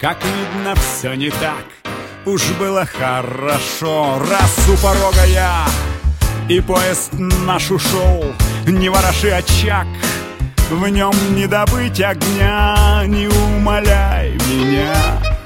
Как видно, все не так. Уж было хорошо, раз у порога я, и поезд наш ушел. Не вороши очаг, в нем не добыть огня. Не умоляй меня.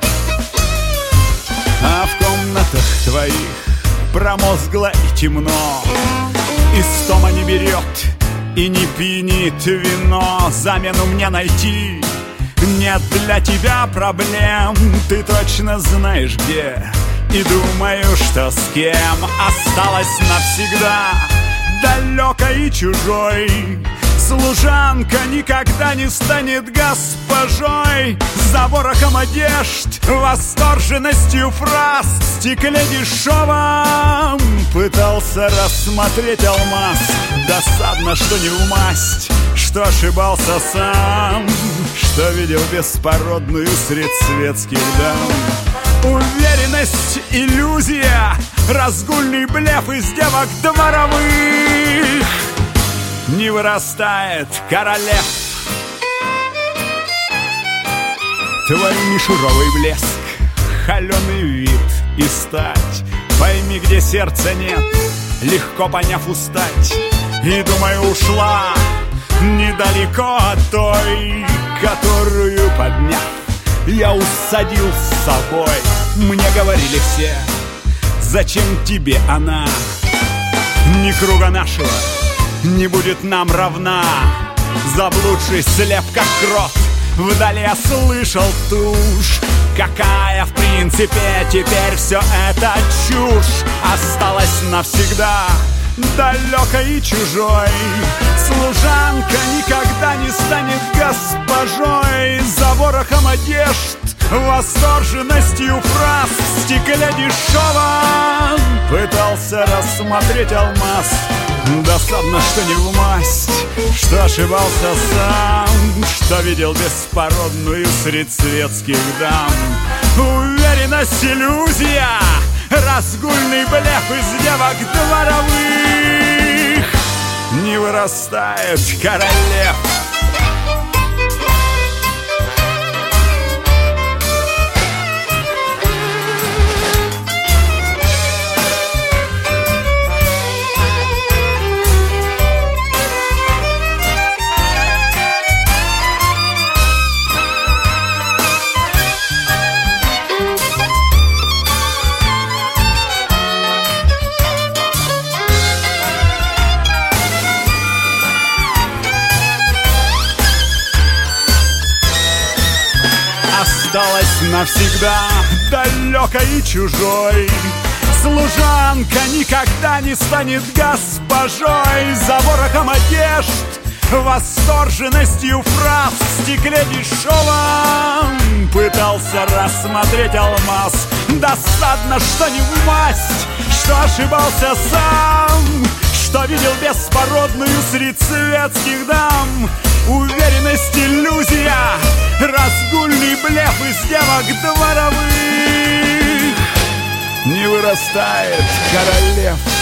А в комнатах твоих промозгло и темно, истома не берет и не пьянит вино. Замену мне найти нет для тебя проблем. Ты точно знаешь где, и думаю, что с кем. Осталась навсегда далекой и чужой. Служанка никогда не станет госпожой. За ворохом одежд, восторженностью фраз, в стекле дешевом пытался рассмотреть алмаз. Досадно, что не в масть, что ошибался сам, что видел беспородную средь светских дам. Уверенность, иллюзия, разгульный блеф из девок дворовых. Не вырастает королев. Твой мишуровый блеск, холеный вид и стать. Пойми, где сердца нет, легко поняв устать. И, думаю, ушла недалеко от той, которую, подняв, я усадил с собой. Мне говорили все, зачем тебе она? Ни круга нашего не будет нам равна. Заблудший слеп, как крот, вдали я слышал тушь. Какая в принципе теперь все это чушь. Осталась навсегда далекой и чужой. Служанка никогда не станет госпожой. За ворохом одежд, восторженностью фраз, в стекле дешевом пытался рассмотреть алмаз. Досадно, что не в масть, что ошибался сам, что видел беспородную средь светских дам. Уверенность, иллюзия, разгульный блеф из девок дворовых. Не вырастает королев. Осталась навсегда далекой и чужой. Служанка никогда не станет госпожой. За ворохом одежд, восторженностью фраз, в стекле дешевом пытался рассмотреть алмаз. Досадно, что не в масть, что ошибался сам, что видел беспородную средь светских дам. Уверенность, иллюзия, разгульный блеф из девок дворовых. Не вырастает королев.